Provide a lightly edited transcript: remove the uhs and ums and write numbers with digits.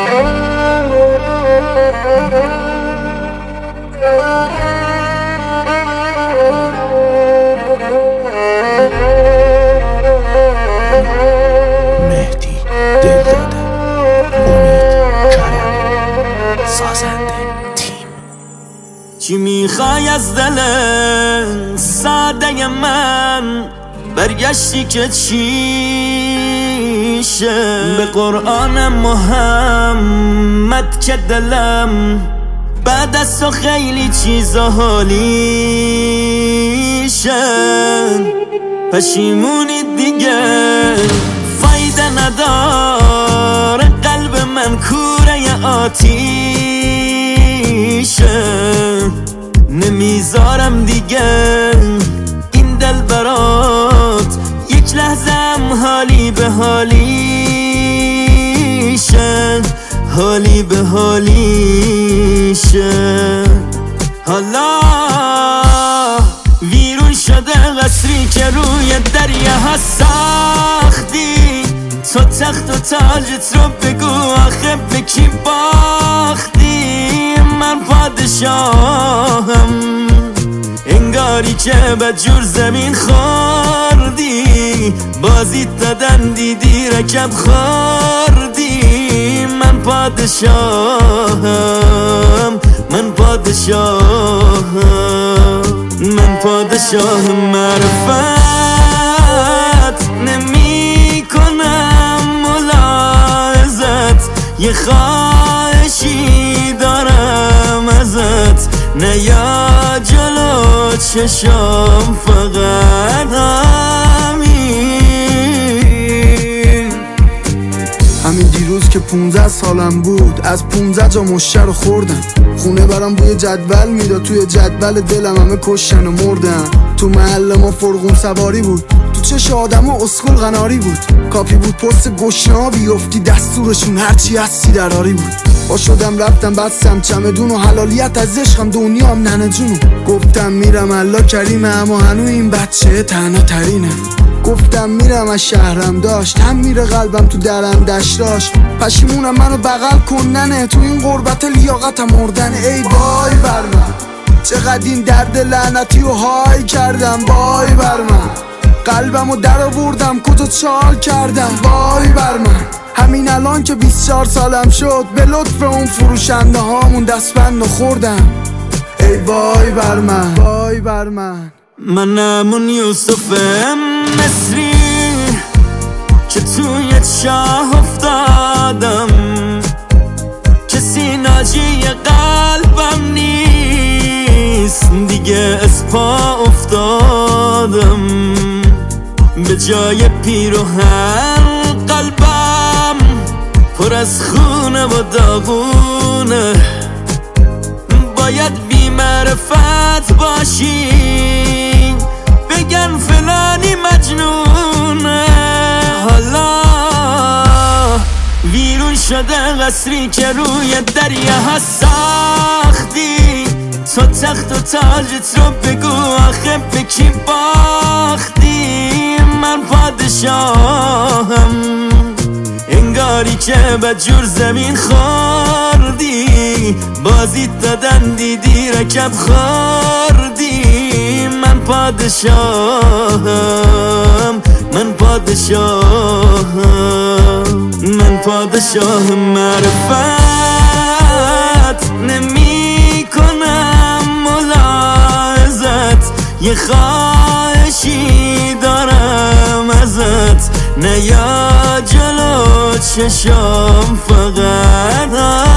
مهدی دلداده، امید کرمی، سازنده تیم. چی میخوای از دل ساده من؟ برگشتی که چیشه؟ به قرآن محمد که دلم بعد از تو خیلی چیزا حالیشه. پشیمونی دیگه فایده نداره، قلب من کوره آتیشه. نمیذارم دیگه این دل برات یک لحظه هم حالی به حالیشه، حالی به حالیشه. حالا ویرون شده قصری که روی دریا ها ساختی. تو تخت و تاجت رو بگو آخه به کی باختی؟ من پادشاهم، انگاری که بدجور زمین خوردی. بازیت دادن دیدی رکب خوردی. من پادشاهم، من پادشاهم، من پادشاه معرفت. نمی کنم ملاحظت، یه خواهشی دارم ازت. نیا جلو چشام فقط همین دیروز که 15 سالم بود از 15 جا مشتر رو خوردم. خونه برام بوی جدول میداد، توی جدول دلم همه کشتن و مردن. تو محل ما فرغون سواری بود، تو چش آدم و اسکول قناری بود. کافی بود پست گشنا بیفتی دستورشون هرچی هستی دراری بود. با شدم رفتم بستم چمدون و حلالیت از عشقم دنیام ننه جونو. گفتم میرم الله کریمه، اما هنو این بچه تنها ترینه. گفتم میرم از شهرم داشت، هم میره قلبم تو درم داشت. پشیمونم منو بغل کننه، تو این غربت لیاقتم مردن. ای بای بر من، چقدر این درد لعنتی و های کردم. بای بر من، قلبمو در آوردم کجا چال کردم. وای بر من، همین الان که 24 سالم شد به لطف اون فروشنده هامون دستبند خوردم. ای وای بر من، وای بر من. منم اون یوسف مصری که توی چاه افتادم. کسی ناجی قلبم نیست دیگه، از پا افتادم. به جای پیروهن قلبم پر از خونه و داغونه. باید بی معرفت باشی بگن فلانی مجنونه. حالا ویرون شده قصری که روی دریا ها ساختی. تو تخت و تاجت رو بگو آخه به کی باختی؟ من پادشاهم، انگاری که بدجور زمین خوردی. بازیت دادن دیدی رکب خوردی. من پادشاهم، من پادشاهم، من پادشاه معرفت. نمی کنم ملاحظت، یه خواهشی دارم ازت. نیا جلو چشام فقط